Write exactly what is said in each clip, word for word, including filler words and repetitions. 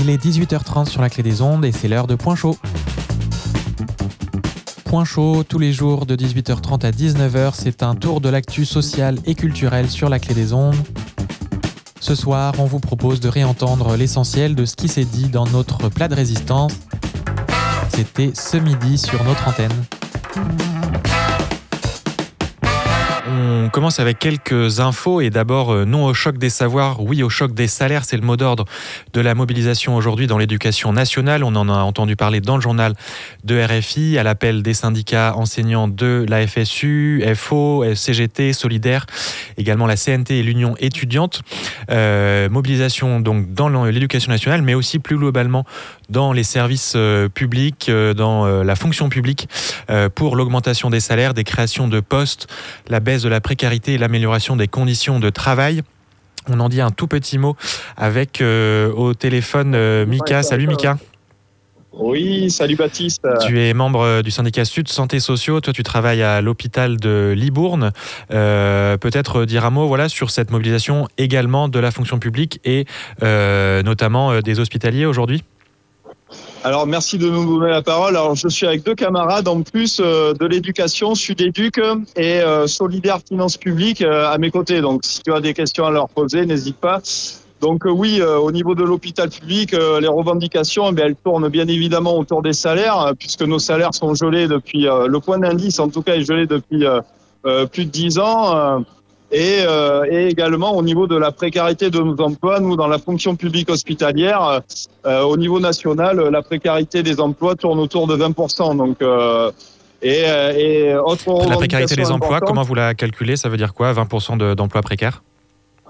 Il est dix-huit heures trente sur la Clé des Ondes et c'est l'heure de Point Chaud. Point Chaud, tous les jours de dix-huit heures trente à dix-neuf heures, c'est un tour de l'actu sociale et culturelle sur la Clé des Ondes. Ce soir, on vous propose de réentendre l'essentiel de ce qui s'est dit dans notre plat de résistance. C'était ce midi sur notre antenne. On commence avec quelques infos et d'abord, non au choc des savoirs, oui au choc des salaires, c'est le mot d'ordre de la mobilisation aujourd'hui dans l'éducation nationale. On en a entendu parler dans le journal de R F I à l'appel des syndicats enseignants de la F S U, F O, C G T, Solidaire, également la C N T et l'Union étudiante. Euh, mobilisation donc dans l'éducation nationale, mais aussi plus globalement dans les services euh, publics, euh, dans euh, la fonction publique, euh, pour l'augmentation des salaires, des créations de postes, la baisse de la précarité et l'amélioration des conditions de travail. On en dit un tout petit mot avec euh, au téléphone euh, Mika. Salut Mika. Oui, salut Baptiste. Tu es membre du syndicat Sud Santé Sociaux. Toi, tu travailles à l'hôpital de Libourne. Euh, peut-être dire un mot voilà, sur cette mobilisation également de la fonction publique et euh, notamment des hospitaliers aujourd'hui. Alors, merci de nous donner la parole. Alors, je suis avec deux camarades en plus euh, de l'éducation, Sud-Éduc et euh, Solidaire Finances Publiques euh, à mes côtés. Donc, si tu as des questions à leur poser, n'hésite pas. Donc, euh, oui, euh, au niveau de l'hôpital public, euh, les revendications, eh bien, elles tournent bien évidemment autour des salaires, euh, puisque nos salaires sont gelés depuis, euh, le point d'indice en tout cas est gelé depuis euh, euh, plus de dix ans. Euh, Et, euh, et également au niveau de la précarité de nos emplois, nous dans la fonction publique hospitalière, euh, au niveau national, la précarité des emplois tourne autour de vingt pour cent. Donc, euh, et, et autre la précarité des emplois, comment vous la calculez ? Ça veut dire quoi, vingt pour cent de, d'emplois précaires ? Comment ?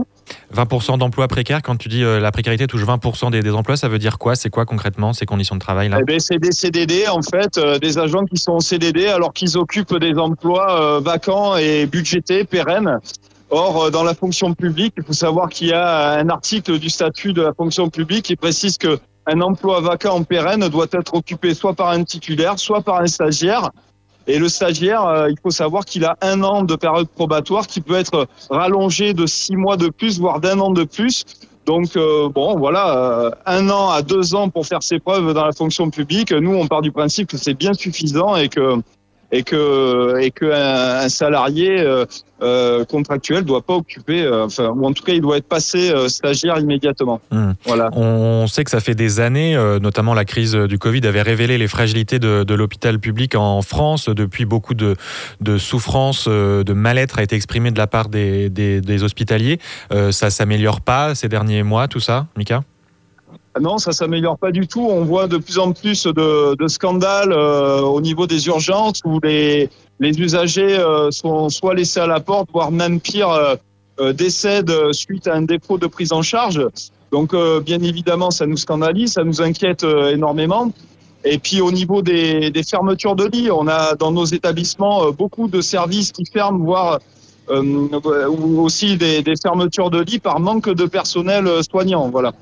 vingt pour cent d'emplois précaires, quand tu dis euh, la précarité touche vingt pour cent des, des emplois, ça veut dire quoi ? C'est quoi concrètement ces conditions de travail là ? Eh bien, c'est des C D D en fait, euh, des agents qui sont en C D D alors qu'ils occupent des emplois euh, vacants et budgétés, pérennes. Or, euh, dans la fonction publique, il faut savoir qu'il y a un article du statut de la fonction publique qui précise que un emploi vacant en pérenne doit être occupé soit par un titulaire, soit par un stagiaire. Et le stagiaire, euh, il faut savoir qu'il a un an de période probatoire qui peut être rallongé de six mois de plus, voire d'un an de plus. Donc, euh, bon, voilà, euh, un an à deux ans pour faire ses preuves dans la fonction publique. Nous, on part du principe que c'est bien suffisant et que et que et que un, un salarié euh, euh, contractuel doit pas occuper, euh, enfin, ou en tout cas, il doit être passé euh, stagiaire immédiatement. Mmh. Voilà. On sait que ça fait des années, euh, notamment la crise du Covid avait révélé les fragilités de, de l'hôpital public en France. Depuis, beaucoup de, de souffrance, euh, de mal-être a été exprimé de la part des, des, des hospitaliers. Euh, ça s'améliore pas ces derniers mois, tout ça, Mika ? Non, ça s'améliore pas du tout. On voit de plus en plus de, de scandales euh, au niveau des urgences où les, les usagers euh, sont soit laissés à la porte, voire même pire, euh, décèdent suite à un défaut de prise en charge. Donc, euh, bien évidemment, ça nous scandalise, ça nous inquiète euh, énormément. Et puis, au niveau des, des fermetures de lits, on a dans nos établissements euh, beaucoup de services qui ferment, voire euh, ou aussi des, des fermetures de lits par manque de personnel soignant. Voilà.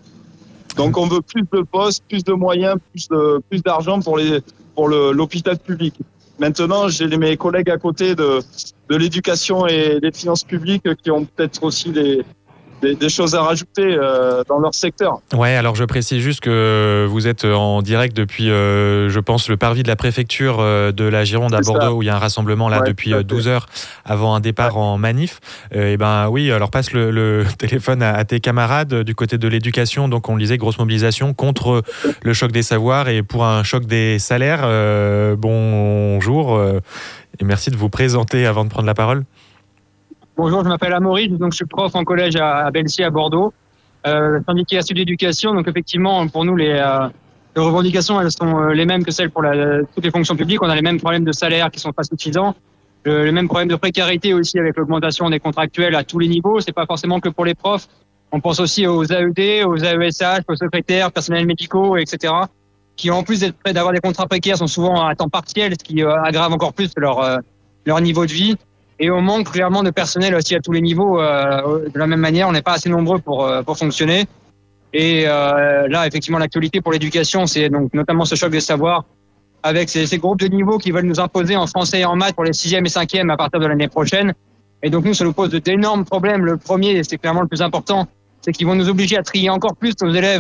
Donc, on veut plus de postes, plus de moyens, plus de, plus d'argent pour les, pour le, l'hôpital public. Maintenant, j'ai mes collègues à côté de, de l'éducation et des finances publiques qui ont peut-être aussi des, des, des choses à rajouter euh, dans leur secteur. Ouais, alors je précise juste que vous êtes en direct depuis, euh, je pense, le parvis de la préfecture euh, de la Gironde à Bordeaux, où il y a un rassemblement là ouais, depuis douze heures avant un départ ouais. en manif. Euh, et ben oui, alors passe le, le téléphone à, à tes camarades du côté de l'éducation. Donc on le disait, grosse mobilisation contre le choc des savoirs et pour un choc des salaires. Euh, bonjour euh, et merci de vous présenter avant de prendre la parole. Bonjour, je m'appelle Amaury, donc je suis prof en collège à Belsier à Bordeaux, euh, syndicat Sud Éducation. Donc effectivement, pour nous, les, euh, les revendications, elles sont les mêmes que celles pour la, toutes les fonctions publiques. On a les mêmes problèmes de salaire qui sont pas suffisants, le, les mêmes problèmes de précarité aussi avec l'augmentation des contractuels à tous les niveaux. C'est pas forcément que pour les profs. On pense aussi aux A E D, aux A E S H, aux secrétaires, personnels médicaux, et cetera, qui en plus d'être prêts d'avoir des contrats précaires sont souvent à temps partiel, ce qui euh, aggrave encore plus leur euh, leur niveau de vie. Et on manque clairement de personnel aussi à tous les niveaux. Euh, de la même manière, on n'est pas assez nombreux pour euh, pour fonctionner. Et euh, là, effectivement, l'actualité pour l'éducation, c'est donc notamment ce choc des savoirs avec ces, ces groupes de niveau qui veulent nous imposer en français et en maths pour les sixième et cinquième à partir de l'année prochaine. Et donc nous, ça nous pose d'énormes problèmes. Le premier, c'est clairement le plus important, c'est qu'ils vont nous obliger à trier encore plus nos élèves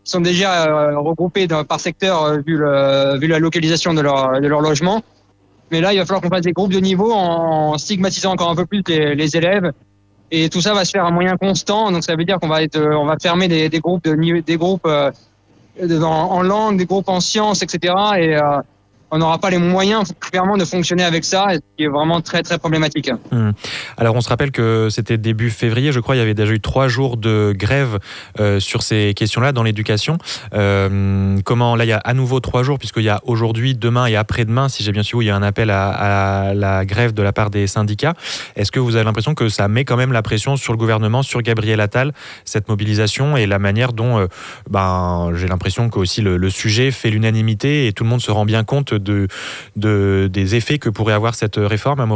sont déjà euh, regroupés dans, par secteur euh, vu, le, vu la localisation de leur, de leur logement. Mais là, il va falloir qu'on fasse des groupes de niveau en stigmatisant encore un peu plus les, les élèves. Et tout ça va se faire à moyen constant. Donc ça veut dire qu'on va être, on va fermer des, des groupes de des groupes euh, en, en langue, des groupes en sciences, et cetera. Et euh, on n'aura pas les moyens clairement de fonctionner avec ça, ce qui est vraiment très très problématique. Mmh. Alors on se rappelle que c'était début février, je crois, il y avait déjà eu trois jours de grève euh, sur ces questions-là dans l'éducation. Euh, comment là il y a à nouveau trois jours puisqu'il y a aujourd'hui, demain et après-demain, si j'ai bien suivi, il y a un appel à, à la grève de la part des syndicats. Est-ce que vous avez l'impression que ça met quand même la pression sur le gouvernement, sur Gabriel Attal, cette mobilisation et la manière dont, euh, ben j'ai l'impression que aussi le, le sujet fait l'unanimité et tout le monde se rend bien compte De, de, des effets que pourrait avoir cette réforme, Amaury ?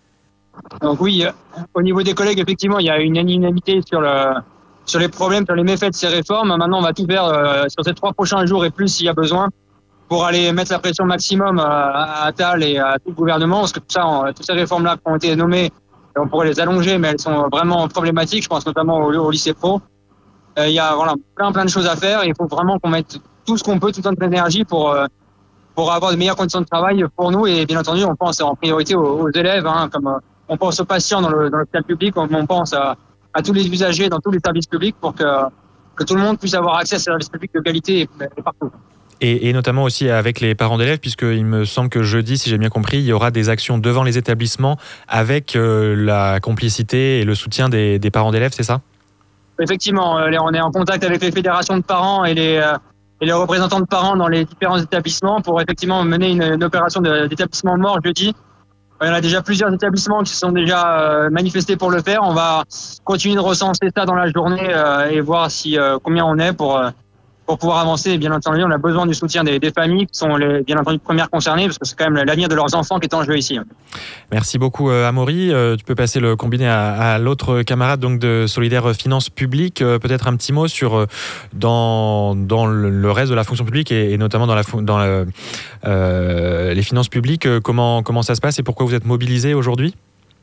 Donc oui, au niveau des collègues, effectivement, il y a une unanimité sur, le, sur les problèmes, sur les méfaits de ces réformes. Maintenant, on va tout faire euh, sur ces trois prochains jours et plus s'il y a besoin pour aller mettre la pression maximum à, à Attal et à tout le gouvernement, parce que tout ça, on, toutes ces réformes-là qui ont été nommées, on pourrait les allonger, mais elles sont vraiment problématiques. Je pense notamment au, au lycée pro. Euh, il y a voilà, plein, plein de choses à faire. Il faut vraiment qu'on mette tout ce qu'on peut, toute notre énergie pour... Euh, pour avoir de meilleures conditions de travail pour nous. Et bien entendu, on pense en priorité aux, aux élèves, hein, comme euh, on pense aux patients dans, le, dans l'hôpital public, on, on pense à, à tous les usagers dans tous les services publics pour que, que tout le monde puisse avoir accès à ces services publics de qualité et, et partout. Et, et notamment aussi avec les parents d'élèves, puisqu'il me semble que jeudi, si j'ai bien compris, il y aura des actions devant les établissements avec euh, la complicité et le soutien des, des parents d'élèves, c'est ça ? Effectivement, euh, on est en contact avec les fédérations de parents et les... Euh, et les représentants de parents dans les différents établissements pour effectivement mener une, une opération de, d'établissement mort jeudi. Il y en a déjà plusieurs établissements qui se sont déjà euh, manifestés pour le faire. On va continuer de recenser ça dans la journée euh, et voir si euh, combien on est pour, euh, pour pouvoir avancer. Et bien entendu, on a besoin du soutien des, des familles qui sont les, bien entendu premières concernées parce que c'est quand même l'avenir de leurs enfants qui est en jeu ici. Merci beaucoup euh, Amaury. Euh, tu peux passer le combiné à, à l'autre camarade donc de Solidaires Finances Publiques. Euh, peut-être un petit mot sur euh, dans, dans le, le reste de la fonction publique et, et notamment dans, la, dans la, euh, les finances publiques. Euh, comment, comment ça se passe et pourquoi vous êtes mobilisés aujourd'hui ?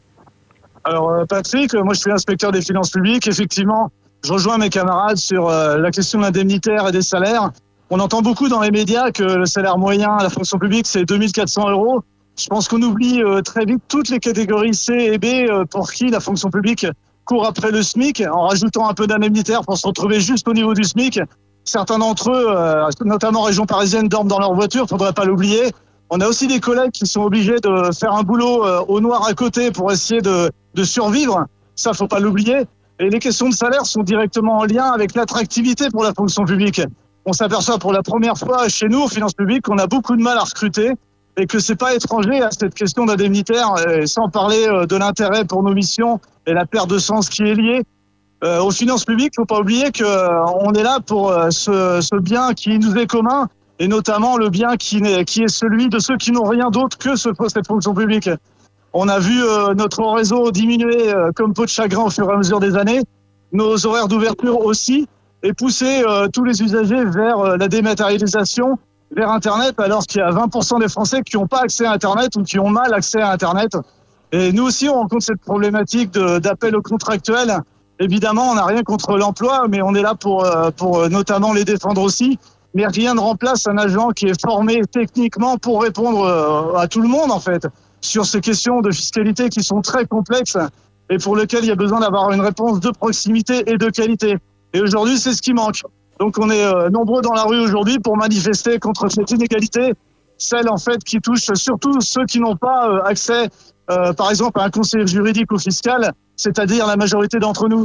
Alors Patrick, moi je suis inspecteur des finances publiques. Effectivement, je rejoins mes camarades sur euh, la question de l'indemnitaire et des salaires. On entend beaucoup dans les médias que le salaire moyen à la fonction publique, c'est deux mille quatre cents euros. Je pense qu'on oublie euh, très vite toutes les catégories C et B euh, pour qui la fonction publique court après le SMIC en rajoutant un peu d'indemnitaire pour se retrouver juste au niveau du SMIC. Certains d'entre eux, euh, notamment région parisienne, dorment dans leur voiture, faudrait pas l'oublier. On a aussi des collègues qui sont obligés de faire un boulot euh, au noir à côté pour essayer de, de survivre. Ça, faut pas l'oublier. Et les questions de salaire sont directement en lien avec l'attractivité pour la fonction publique. On s'aperçoit pour la première fois chez nous, aux finances publiques, qu'on a beaucoup de mal à recruter et que c'est pas étranger à cette question d'indemnitaire, et sans parler de l'intérêt pour nos missions et la perte de sens qui est liée. Euh, aux finances publiques, faut pas oublier qu'on est là pour ce, ce bien qui nous est commun et notamment le bien qui, qui est celui de ceux qui n'ont rien d'autre que ce, cette fonction publique. On a vu euh, notre réseau diminuer euh, comme peau de chagrin au fur et à mesure des années, nos horaires d'ouverture aussi, et pousser euh, tous les usagers vers euh, la dématérialisation, vers Internet, alors qu'il y a vingt pour cent des Français qui n'ont pas accès à Internet ou qui ont mal accès à Internet. Et nous aussi, on rencontre cette problématique de, d'appel aux contractuels. Évidemment, on n'a rien contre l'emploi, mais on est là pour, euh, pour notamment les défendre aussi. Mais rien ne remplace un agent qui est formé techniquement pour répondre euh, à tout le monde, en fait, sur ces questions de fiscalité qui sont très complexes et pour lesquelles il y a besoin d'avoir une réponse de proximité et de qualité. Et aujourd'hui, c'est ce qui manque. Donc on est euh, nombreux dans la rue aujourd'hui pour manifester contre cette inégalité, celle en fait qui touche surtout ceux qui n'ont pas euh, accès, euh, par exemple, à un conseiller juridique ou fiscal, c'est-à-dire la majorité d'entre nous.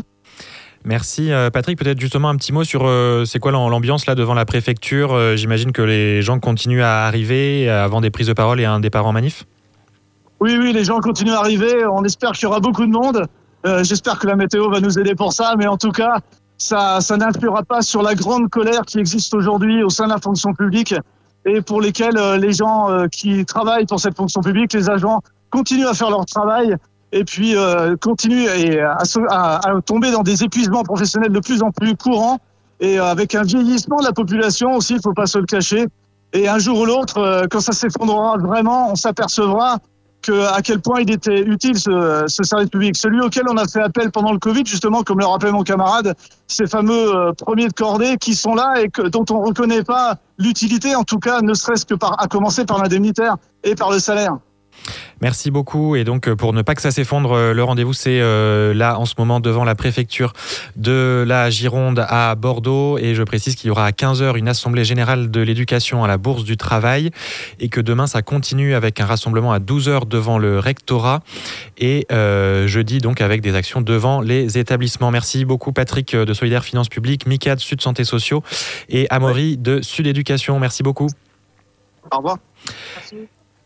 Merci Patrick. Peut-être justement un petit mot sur euh, c'est quoi l'ambiance là devant la préfecture. euh, J'imagine que les gens continuent à arriver avant des prises de parole et un départ en manif. Oui, oui, les gens continuent à arriver. On espère qu'il y aura beaucoup de monde. Euh, j'espère que la météo va nous aider pour ça. Mais en tout cas, ça, ça n'influera pas sur la grande colère qui existe aujourd'hui au sein de la fonction publique et pour lesquelles euh, les gens euh, qui travaillent pour cette fonction publique, les agents, continuent à faire leur travail et puis euh, continuent et à, à, à tomber dans des épuisements professionnels de plus en plus courants et euh, avec un vieillissement de la population aussi, il ne faut pas se le cacher. Et un jour ou l'autre, euh, quand ça s'effondrera vraiment, on s'apercevra que, à quel point il était utile ce, ce service public. Celui auquel on a fait appel pendant le Covid, justement, comme le rappelait mon camarade, ces fameux euh, premiers de cordée qui sont là et que, dont on ne reconnaît pas l'utilité, en tout cas, ne serait-ce que par, à commencer par l'indemnitaire et par le salaire. Merci beaucoup. Et donc, pour ne pas que ça s'effondre, le rendez-vous, c'est euh, là, en ce moment, devant la préfecture de la Gironde à Bordeaux. Et je précise qu'il y aura à quinze heures une assemblée générale de l'éducation à la Bourse du Travail et que demain, ça continue avec un rassemblement à douze heures devant le rectorat et euh, jeudi, donc, avec des actions devant les établissements. Merci beaucoup, Patrick de Solidaires Finances Publiques, Mika de Sud Santé Sociaux et Amaury de Sud Éducation. Merci beaucoup. Au revoir. Merci.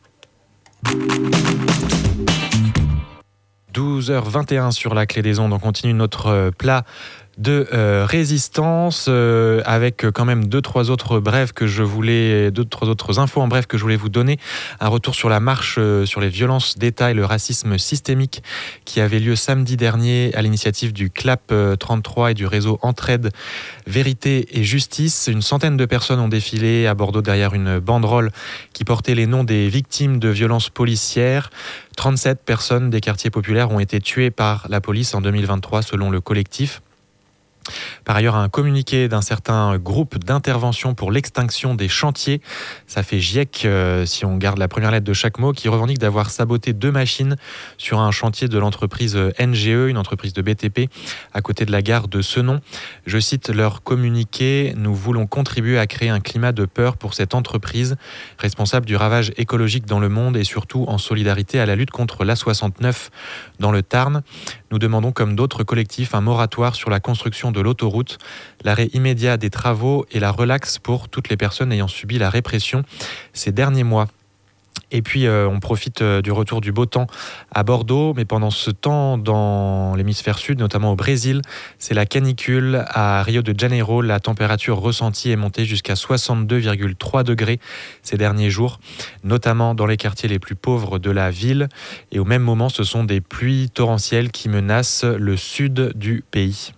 douze heures vingt et un sur la Clé des Ondes. On continue notre plat de euh, résistance euh, avec quand même deux trois autres brèves que je voulais deux trois autres infos en bref que je voulais vous donner. Un retour sur la marche euh, sur les violences d'État et le racisme systémique qui avait lieu samedi dernier à l'initiative du C L A P trente-trois et du réseau Entraide, Vérité et Justice. Une centaine de personnes ont défilé à Bordeaux derrière une banderole qui portait les noms des victimes de violences policières. trente-sept personnes des quartiers populaires ont été tuées par la police en deux mille vingt-trois selon le collectif. Par ailleurs, un communiqué d'un certain groupe d'intervention pour l'extinction des chantiers, ça fait GIEC euh, si on garde la première lettre de chaque mot, qui revendique d'avoir saboté deux machines sur un chantier de l'entreprise N G E, une entreprise de B T P, à côté de la gare de Senon. Je cite leur communiqué: « Nous voulons contribuer à créer un climat de peur pour cette entreprise, responsable du ravage écologique dans le monde et surtout en solidarité à la lutte contre l'A soixante-neuf dans le Tarn. Nous demandons, comme d'autres collectifs, un moratoire sur la construction de l'autoroute, l'arrêt immédiat des travaux et la relaxe pour toutes les personnes ayant subi la répression ces derniers mois. » Et puis, euh, on profite euh, du retour du beau temps à Bordeaux, mais pendant ce temps, dans l'hémisphère sud, notamment au Brésil, c'est la canicule. À Rio de Janeiro, la température ressentie est montée jusqu'à soixante-deux virgule trois degrés ces derniers jours, notamment dans les quartiers les plus pauvres de la ville. Et au même moment, ce sont des pluies torrentielles qui menacent le sud du pays.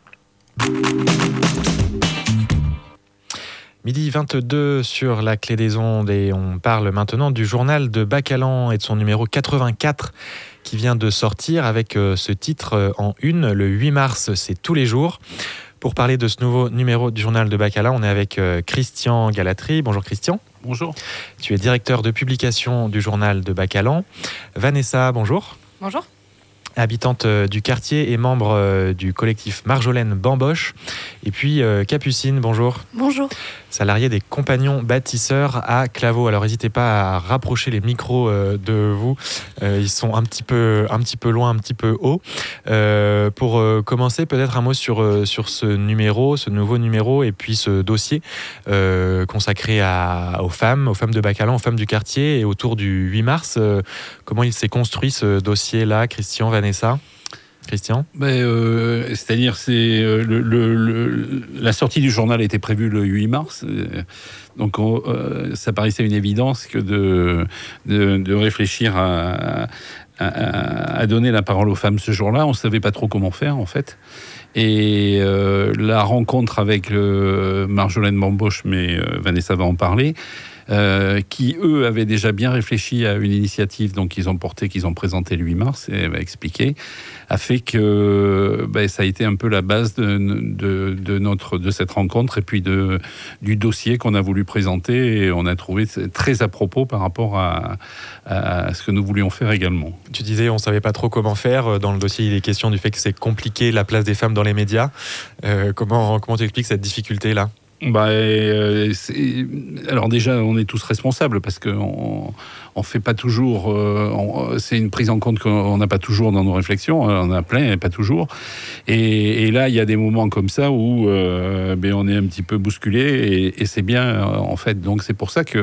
Midi vingt-deux sur la Clé des Ondes et on parle maintenant du journal de Bacalan et de son numéro quatre-vingt-quatre qui vient de sortir avec ce titre en une. Le huit mars, c'est tous les jours. Pour parler de ce nouveau numéro du journal de Bacalan, on est avec Christian Galatry. Bonjour Christian. Bonjour. Tu es directeur de publication du journal de Bacalan. Vanessa, bonjour. Bonjour. Habitante du quartier et membre du collectif Marjolaine Bamboche. Et puis Capucine, bonjour. Bonjour. Salariée des Compagnons Bâtisseurs à Claveau. Alors n'hésitez pas à rapprocher les micros de vous. Ils sont un petit peu, un petit peu loin, un petit peu haut. Euh, pour commencer, peut-être un mot sur, sur ce numéro, ce nouveau numéro et puis ce dossier euh, consacré à, aux femmes, aux femmes de Bacalan, aux femmes du quartier et autour du huit mars. Euh, comment il s'est construit ce dossier-là, Christian, Vanessa ? Christian ? Ben, euh, c'est-à-dire, c'est euh, le, le, le, la sortie du journal était prévue le huit mars. Euh, donc, on, euh, ça paraissait une évidence que de, de, de réfléchir à, à, à donner la parole aux femmes ce jour-là. On ne savait pas trop comment faire, en fait. Et euh, la rencontre avec euh, Marjolaine Bamboche, mais euh, Vanessa va en parler, Euh, qui, eux, avaient déjà bien réfléchi à une initiative donc, qu'ils ont portée, qu'ils ont présentée le huit mars, et elle va expliquer, a fait que ben, ça a été un peu la base de, de, de, notre, de cette rencontre et puis de, du dossier qu'on a voulu présenter, et on a trouvé très à propos par rapport à, à ce que nous voulions faire également. Tu disais on ne savait pas trop comment faire. Dans le dossier, il est question du fait que c'est compliqué, la place des femmes dans les médias. Euh, comment, comment tu expliques cette difficulté-là ? Bah, euh, c'est... Alors déjà, on est tous responsables parce qu'on on fait pas toujours. Euh, on, c'est une prise en compte qu'on n'a pas toujours dans nos réflexions. On en a plein, mais pas toujours. Et, et là, il y a des moments comme ça où euh, ben, on est un petit peu bousculé et, et c'est bien en fait. Donc c'est pour ça que.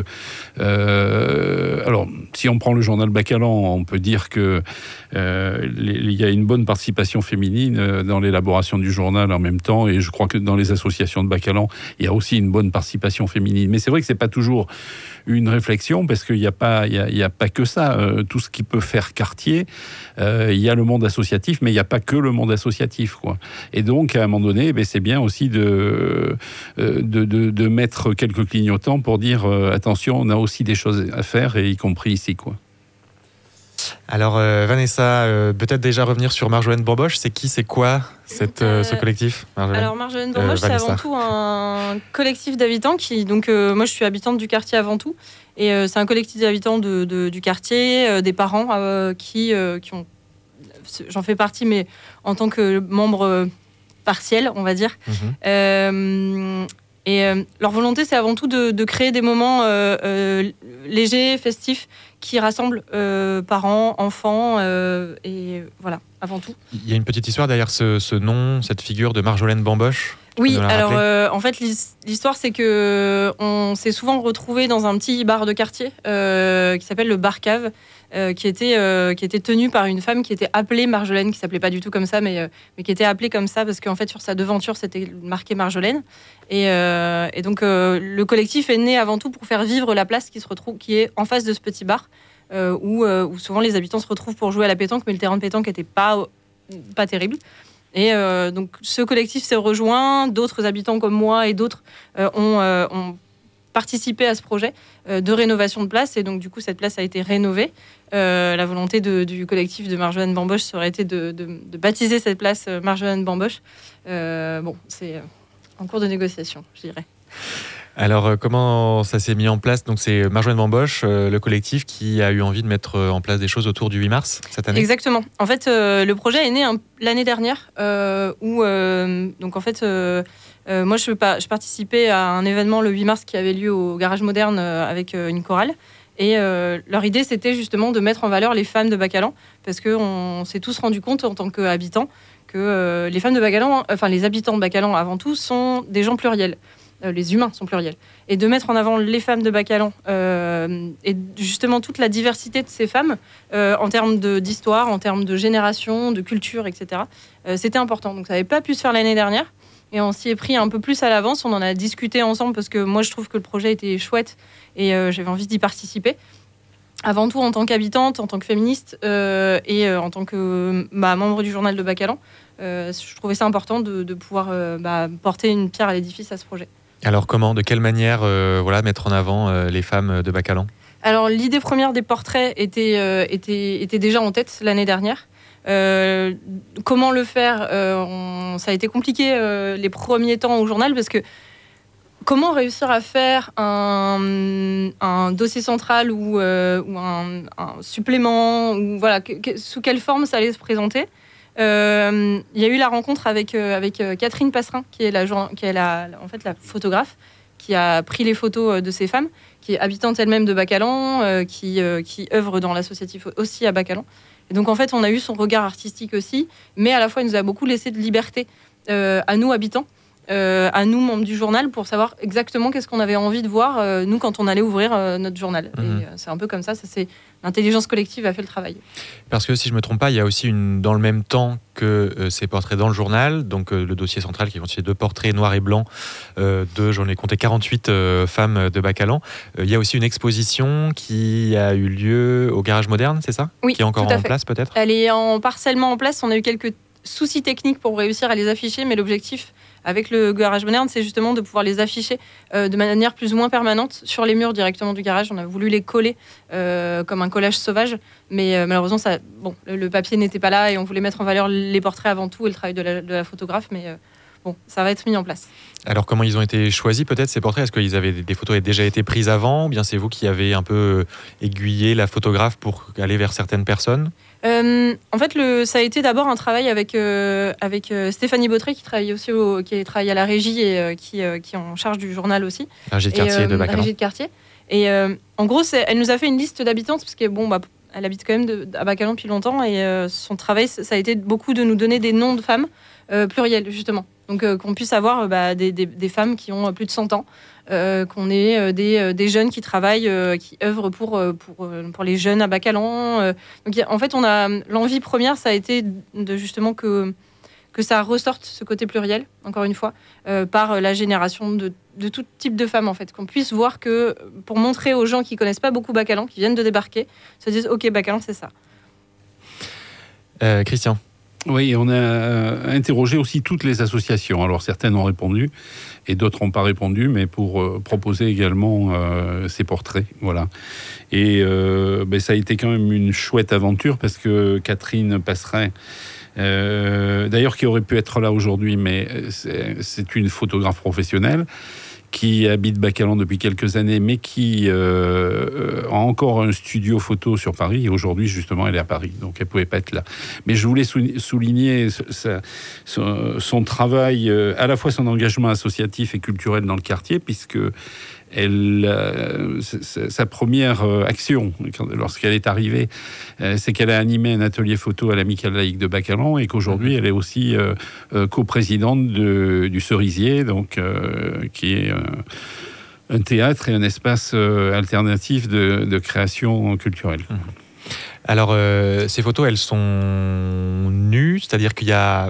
Euh, alors, si on prend le journal Bacalan, on peut dire que euh, il y a une bonne participation féminine dans l'élaboration du journal en même temps. Et je crois que dans les associations de Bacalan, il y a aussi une bonne participation féminine. Mais c'est vrai que c'est pas toujours une réflexion parce qu'il n'y a pas, il y a, il y a pas que ça. Euh, tout ce qui peut faire quartier, euh, il y a le monde associatif, mais il n'y a pas que le monde associatif, quoi. Et donc, à un moment donné, ben, c'est bien aussi de, de, de, de mettre quelques clignotants pour dire euh, attention, on a aussi des choses à faire, et y compris ici, quoi. Alors euh, Vanessa, euh, peut-être déjà revenir sur Marjolaine Bamboche. C'est qui, c'est quoi cette, euh, ce collectif, Marjolaine? Alors Marjolaine Bamboche, euh, c'est avant tout un collectif d'habitants qui, donc euh, moi je suis habitante du quartier avant tout, et euh, c'est un collectif d'habitants de, de, du quartier, euh, des parents euh, qui, euh, qui ont, j'en fais partie, mais en tant que membre euh, partiel, on va dire. Mmh. Euh, Et euh, leur volonté, c'est avant tout de, de créer des moments euh, euh, légers, festifs, qui rassemblent euh, parents, enfants, euh, et voilà, avant tout. Il y a une petite histoire derrière ce, ce nom, cette figure de Marjolaine Bamboche. Oui, alors euh, en fait, l'histoire, c'est que on s'est souvent retrouvés dans un petit bar de quartier euh, qui s'appelle le Bar Cave, euh, qui était euh, qui était tenu par une femme qui était appelée Marjolaine, qui s'appelait pas du tout comme ça, mais euh, mais qui était appelée comme ça parce qu'en fait sur sa devanture c'était marqué Marjolaine. Et, euh, et donc euh, le collectif est né avant tout pour faire vivre la place qui se retrouve, qui est en face de ce petit bar euh, où euh, où souvent les habitants se retrouvent pour jouer à la pétanque, mais le terrain de pétanque était pas pas terrible. Et euh, donc ce collectif s'est rejoint, d'autres habitants comme moi et d'autres euh, ont, euh, ont participé à ce projet euh, de rénovation de place, et donc du coup cette place a été rénovée. Euh, la volonté de, du collectif de Marjolaine Bamboche serait été de, de, de baptiser cette place euh, Marjolaine Bamboche. Euh, bon, c'est euh, en cours de négociation, je dirais. Alors, euh, comment ça s'est mis en place? Donc, c'est Marjolaine Bamboche, euh, le collectif, qui a eu envie de mettre en place des choses autour du huit mars cette année. Exactement. En fait, euh, le projet est né un, l'année dernière, euh, où, euh, donc en fait, euh, euh, moi, je, je participais à un événement le huit mars qui avait lieu au Garage Moderne euh, avec euh, une chorale. Et euh, leur idée, c'était justement de mettre en valeur les femmes de Bacalan, parce qu'on s'est tous rendu compte en tant qu'habitants que euh, les femmes de Bacalan, enfin les habitants de Bacalan avant tout, sont des gens pluriels. Euh, les humains sont pluriels. Et de mettre en avant les femmes de Bacalan euh, et justement toute la diversité de ces femmes euh, en termes de, d'histoire, en termes de génération, de culture, et cetera. Euh, c'était important. Donc ça n'avait pas pu se faire l'année dernière. Et on s'y est pris un peu plus à l'avance. On en a discuté ensemble parce que moi, je trouve que le projet était chouette et euh, j'avais envie d'y participer. Avant tout en tant qu'habitante, en tant que féministe euh, et euh, en tant que bah, membre du journal de Bacalan, euh, je trouvais ça important de, de pouvoir euh, bah, porter une pierre à l'édifice à ce projet. Alors comment, de quelle manière euh, voilà, mettre en avant euh, les femmes de Bacalan? Alors l'idée première des portraits était, euh, était, était déjà en tête l'année dernière. Euh, comment le faire euh, on, ça a été compliqué euh, les premiers temps au journal parce que comment réussir à faire un, un dossier central ou, euh, ou un, un supplément ou voilà, que, que, sous quelle forme ça allait se présenter. Euh, il y a eu la rencontre avec, euh, avec euh, Catherine Passerin, qui est, la, qui est la, en fait, la photographe, qui a pris les photos de ces femmes, qui est habitante elle-même de Bacalan, euh, qui, euh, qui œuvre dans l'associatif aussi à Bacalan. Et donc en fait, on a eu son regard artistique aussi, mais à la fois, il nous a beaucoup laissé de liberté euh, à nous, habitants, euh, à nous, membres du journal, pour savoir exactement qu'est-ce qu'on avait envie de voir, euh, nous, quand on allait ouvrir euh, notre journal. Mmh. Et euh, c'est un peu comme ça, ça c'est... L'intelligence collective a fait le travail. Parce que si je ne me trompe pas, il y a aussi une, dans le même temps que euh, ces portraits dans le journal, donc euh, le dossier central qui est constitué de portraits noirs et blancs euh, de, j'en ai compté quarante-huit euh, femmes de Bacalan. Euh, il y a aussi une exposition qui a eu lieu au Garage Moderne, c'est ça? Oui, qui est encore en place peut-être? Elle est en partiellement en place. On a eu quelques soucis techniques pour réussir à les afficher, mais l'objectif avec le Garage Moderne, c'est justement de pouvoir les afficher euh, de manière plus ou moins permanente sur les murs directement du garage. On a voulu les coller euh, comme un collage sauvage, mais euh, malheureusement, ça, bon, le, le papier n'était pas là et on voulait mettre en valeur les portraits avant tout et le travail de la, de la photographe, mais euh, bon, ça va être mis en place. Alors, comment ils ont été choisis peut-être ces portraits? Est-ce qu'ils avaient des photos avaient déjà été prises avant, ou bien c'est vous qui avez un peu aiguillé la photographe pour aller vers certaines personnes? Euh, en fait, le, ça a été d'abord un travail avec, euh, avec euh, Stéphanie Bautré, qui travaille aussi au, qui travaille à la régie et euh, qui, euh, qui est en charge du journal aussi. La régie de quartier et, euh, de Bacalan. La régie de quartier. Et euh, en gros, c'est, elle nous a fait une liste d'habitantes, parce que bon, bah, elle habite quand même de, à Bacalan depuis longtemps, et euh, son travail, ça a été beaucoup de nous donner des noms de femmes euh, pluriels, justement. Donc euh, qu'on puisse avoir bah, des, des, des femmes qui ont plus de cent ans, euh, qu'on ait euh, des, euh, des jeunes qui travaillent, euh, qui œuvrent pour, euh, pour, euh, pour les jeunes à Bacalan. Euh. Donc en fait, on a, l'envie première, ça a été de justement que, que ça ressorte ce côté pluriel, encore une fois, euh, par la génération de, de tout type de femmes, en fait. Qu'on puisse voir que, pour montrer aux gens qui ne connaissent pas beaucoup Bacalan, qui viennent de débarquer, se disent « Ok, Bacalan, c'est ça ». Euh, Christian. Oui, on a interrogé aussi toutes les associations. Alors certaines ont répondu et d'autres n'ont pas répondu, mais pour euh, proposer également euh, ces portraits. Voilà. Et euh, ben, ça a été quand même une chouette aventure parce que Catherine Passerin, euh, d'ailleurs qui aurait pu être là aujourd'hui, mais c'est, c'est une photographe professionnelle qui habite Bacalan depuis quelques années, mais qui euh, a encore un studio photo sur Paris. Et aujourd'hui, justement, elle est à Paris, donc elle ne pouvait pas être là. Mais je voulais souligner sa, son, son travail, à la fois son engagement associatif et culturel dans le quartier, puisque elle, euh, sa première action, lorsqu'elle est arrivée, c'est qu'elle a animé un atelier photo à l'Amicale laïque de Bacalan et qu'aujourd'hui, elle est aussi euh, coprésidente de, du Cerisier, donc, euh, qui est euh, un théâtre et un espace euh, alternatif de, de création culturelle. Alors, euh, ces photos, elles sont nues, c'est-à-dire qu'il y a...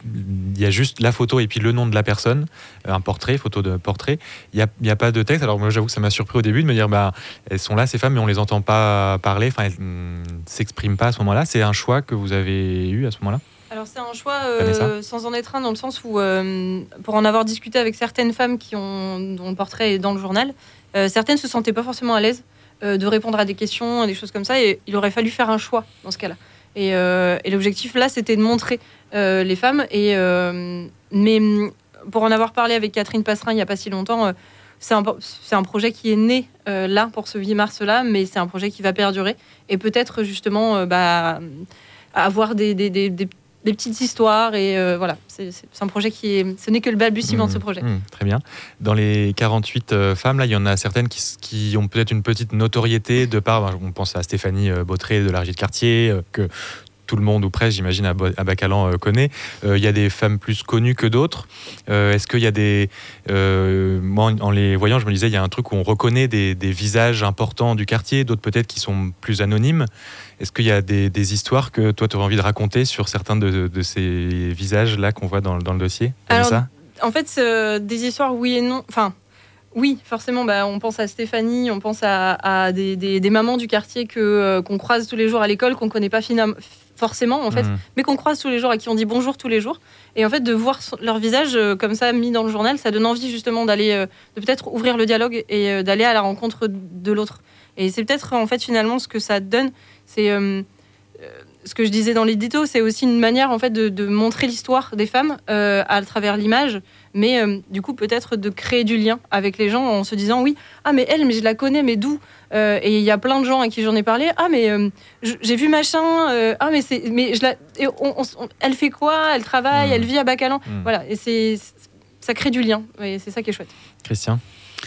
Il y a juste la photo et puis le nom de la personne, un portrait, photo de portrait. Il n'y a, il y a pas de texte. Alors moi, j'avoue que ça m'a surpris au début de me dire, bah, elles sont là, ces femmes, mais on ne les entend pas parler. Enfin, elles ne s'expriment pas à ce moment-là. C'est un choix que vous avez eu à ce moment-là ? Alors c'est un choix euh, sans en être un, dans le sens où, euh, pour en avoir discuté avec certaines femmes qui ont, dont le portrait est dans le journal, euh, certaines ne se sentaient pas forcément à l'aise euh, de répondre à des questions, des choses comme ça, et il aurait fallu faire un choix dans ce cas-là. Et, euh, et l'objectif là, c'était de montrer euh, les femmes. Et, euh, mais pour en avoir parlé avec Catherine Passerin il n'y a pas si longtemps, euh, c'est, un, c'est un projet qui est né euh, là, pour ce huit mars-là, mais c'est un projet qui va perdurer. Et peut-être justement euh, bah, avoir des, des, des, des, des petites histoires. Et euh, voilà, c'est, c'est un projet qui est... Ce n'est que le balbutiement mmh, de ce projet. Mmh, très bien. Dans les quarante-huit euh, femmes, là, il y en a certaines qui, qui ont peut-être une petite notoriété de par... On pense à Stéphanie Bautré de la Régie de Quartier, euh, que tout le monde ou presque, j'imagine, à Bacalan euh, connaît. Il euh, y a des femmes plus connues que d'autres. Euh, est-ce qu'il y a des... Euh, moi, en les voyant, je me disais, il y a un truc où on reconnaît des, des visages importants du quartier, d'autres peut-être qui sont plus anonymes. Est-ce qu'il y a des, des histoires que toi, tu aurais envie de raconter sur certains de, de ces visages-là qu'on voit dans, dans le dossier ? Alors, ça en fait, euh, des histoires, oui et non. Enfin, oui, forcément, bah, on pense à Stéphanie, on pense à, à des, des, des mamans du quartier que, euh, qu'on croise tous les jours à l'école, qu'on ne connaît pas finalement... forcément en fait, mmh. mais qu'on croise tous les jours, à qui on dit bonjour tous les jours, et en fait de voir leur visage euh, comme ça mis dans le journal, ça donne envie justement d'aller, euh, de peut-être ouvrir le dialogue et euh, d'aller à la rencontre de l'autre. Et c'est peut-être en fait finalement ce que ça donne, c'est euh, euh, ce que je disais dans l'édito, c'est aussi une manière en fait de, de montrer l'histoire des femmes euh, à travers l'image, mais euh, du coup peut-être de créer du lien avec les gens en se disant oui, ah mais elle, mais je la connais, mais d'où ? Euh, et il y a plein de gens à qui j'en ai parlé. Ah mais euh, j'ai vu machin. Euh, ah mais c'est, mais je la, et on, on, elle fait quoi ? Elle travaille, mmh. elle vit à Bacalan. Mmh. Voilà. Et c'est, ça crée du lien. Et c'est ça qui est chouette. Christian.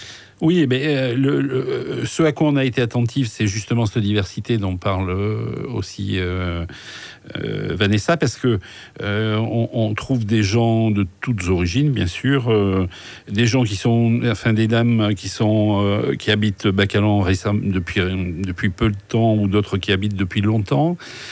Oui, mais euh, le, le, ce à quoi on a été attentif, c'est justement cette diversité dont parle aussi euh, euh, Vanessa, parce que euh, on, on trouve des gens de toutes origines, bien sûr, euh, des gens qui sont, enfin des dames qui sont euh, qui habitent Bacalan récemment depuis depuis peu de temps, ou d'autres qui habitent depuis longtemps.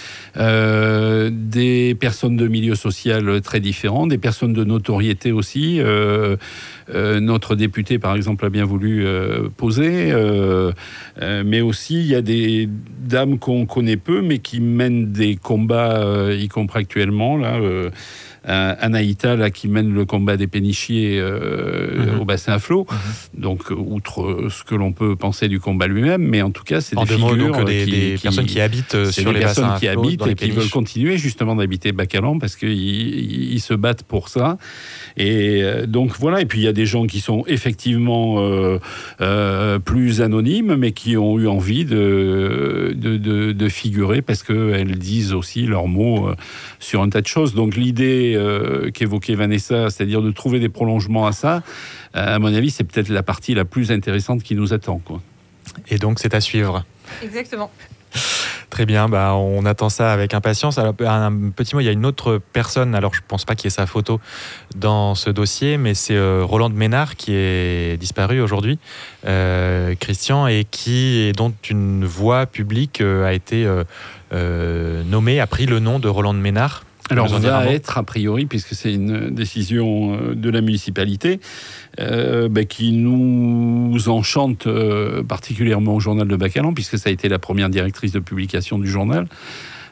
Euh, des personnes de milieux social très différents, des personnes de notoriété aussi. Euh, euh, notre député, par exemple, a bien voulu euh, poser. Euh, euh, mais aussi, il y a des dames qu'on connaît peu, mais qui mènent des combats, euh, y compris actuellement, là... Euh, Anaïta, là, qui mène le combat des pénichiers euh, mmh. au bassin à flot. Mmh. Donc, outre ce que l'on peut penser du combat lui-même, mais en tout cas, c'est en des mots, figures donc, des, qui, des qui, personnes qui habitent sur les bassins à flot, qui habitent et qui péniches. veulent continuer justement d'habiter Bacalan parce qu'ils ils se battent pour ça. Et donc voilà. Et puis il y a des gens qui sont effectivement euh, euh, plus anonymes, mais qui ont eu envie de de, de, de figurer parce qu'elles disent aussi leurs mots euh, sur un tas de choses. Donc l'idée Euh, qu'évoquait Vanessa, c'est-à-dire de trouver des prolongements à ça, euh, à mon avis, c'est peut-être la partie la plus intéressante qui nous attend, quoi. Et donc, c'est à suivre. Exactement. Très bien, bah, on attend ça avec impatience. Alors, un petit mot, il y a une autre personne, alors je ne pense pas qu'il y ait sa photo dans ce dossier, mais c'est euh, Rolande Ménard qui est disparue aujourd'hui, euh, Christian, et qui, et dont une voix publique euh, a été euh, euh, nommée, a pris le nom de Rolande Ménard. Alors, on va être, a priori, puisque c'est une décision de la municipalité, euh, bah, qui nous enchante euh, particulièrement au journal de Bacalan, puisque ça a été la première directrice de publication du journal.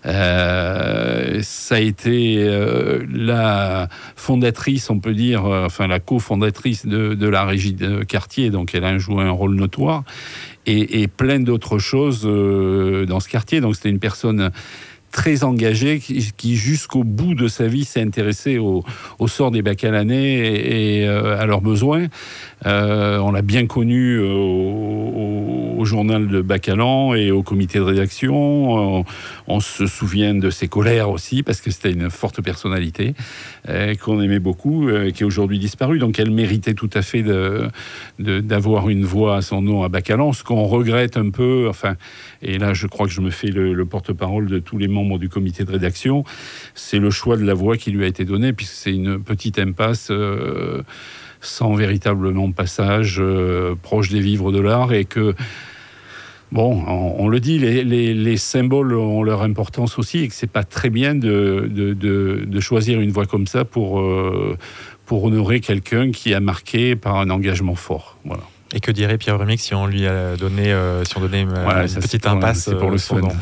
Euh, ça a été euh, la fondatrice, on peut dire, euh, enfin la cofondatrice de, de la régie de quartier, donc elle a joué un rôle notoire, et, et plein d'autres choses euh, dans ce quartier. Donc c'était une personne très engagé, qui, qui jusqu'au bout de sa vie s'est intéressé au, au sort des Bacalanais et, et euh, à leurs besoins. Euh, on l'a bien connu au, au, au journal de Bacalan et au comité de rédaction. On, on se souvient de ses colères aussi, parce que c'était une forte personnalité euh, qu'on aimait beaucoup, euh, qui est aujourd'hui disparue. Donc elle méritait tout à fait de, de, d'avoir une voix à son nom à Bacalan, ce qu'on regrette un peu. Enfin, et là, je crois que je me fais le, le porte-parole de tous les membres du comité de rédaction, c'est le choix de la voie qui lui a été donné, puisque c'est une petite impasse euh, sans véritablement passage euh, proche des vivres de l'art, et que, bon, on, on le dit, les, les, les symboles ont leur importance aussi, et que c'est pas très bien de, de, de, de choisir une voie comme ça pour, euh, pour honorer quelqu'un qui a marqué par un engagement fort. Voilà. Et que dirait Pierre Brumic si on lui a donné, euh, si on donnait une, voilà, une ça, petite c'est pour, impasse c'est pour le son nom.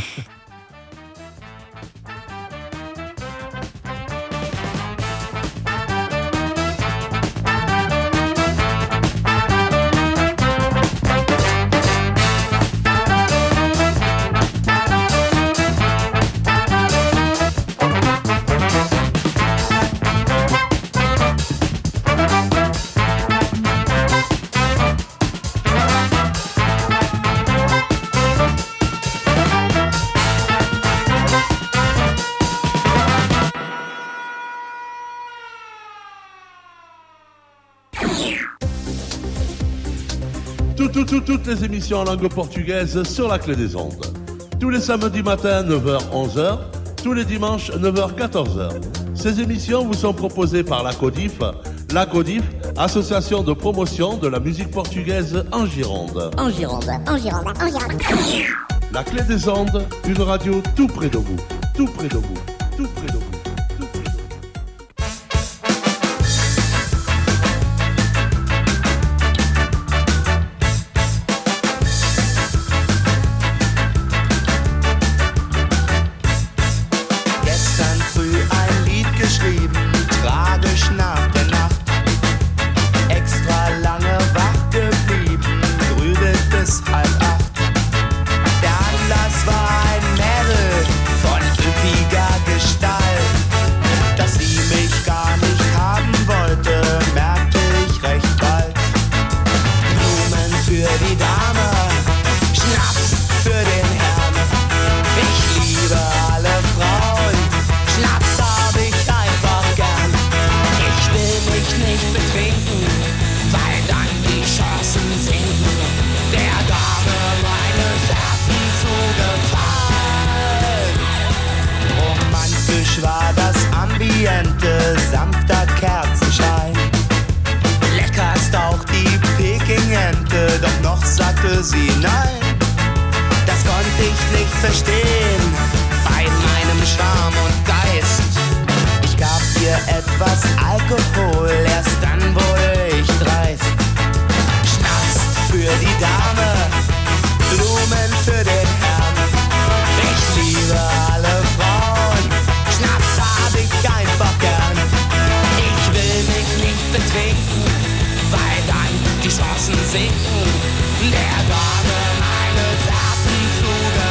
Tout, tout, tout, toutes les émissions en langue portugaise sur la Clé des Ondes. Tous les samedis matins, neuf heures onze heures. Tous les dimanches, neuf heures quatorze heures. Ces émissions vous sont proposées par la CODIF. La CODIF, association de promotion de la musique portugaise en Gironde. En Gironde, en Gironde, en Gironde. La Clé des Ondes, une radio tout près de vous. Tout près de vous. Tout près de vous. Sanfter Kerzenschein. Leckerst auch die Peking-Ente, doch noch sagte sie nein. Das konnte ich nicht verstehen, bei meinem Charme und Geist. Ich gab ihr etwas Alkohol, erst dann wurde ich dreist. Schnaps für die Dame, Blumen für den Herrn. Ich liebe alle Frauen, Schnaps hab ich einfach gern. Ich will mich nicht betrinken, weil dann die Chancen sinken, der Dame meines Herzens zu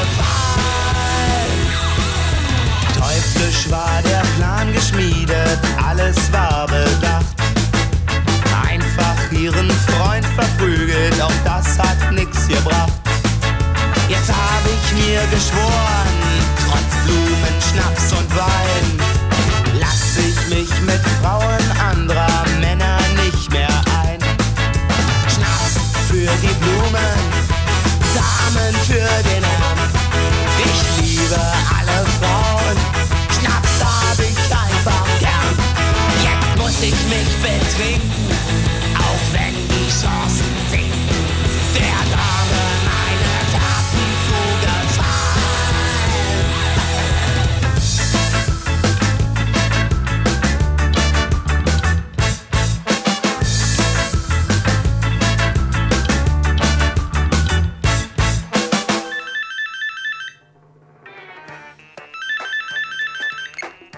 gefallen. Teuflisch war der Plan geschmiedet, alles war bedacht. Einfach ihren Freund verprügelt, auch das hat nix gebracht. Jetzt hab ich mir geschworen, trotz Blumen, Schnaps und Wein, lass ich mich mit Frauen anderer Männer nicht mehr ein. Schnaps für die Blumen, Damen für den Herrn. Ich liebe alle Frauen, Schnaps hab ich einfach gern. Jetzt muss ich mich betrinken, auch wenn die Chancen sinken, der Dame meines Herzens zu gefallen.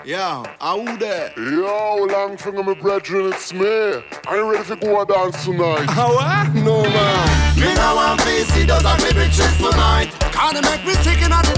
Yeah, how there? Yo, long finger, my brethren, it's me. Are you ready to go a dance tonight? How what? No, man. Me now want to see those ugly bitches tonight. Kinda make me sick in the